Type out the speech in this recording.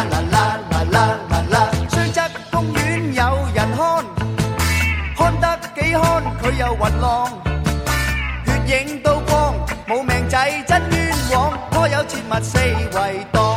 啦啦啦啦啦啦啦。雖則公園有人看，看得幾看佢又暈浪，血影刀光，冇命仔真冤枉，頗有切勿四圍蕩。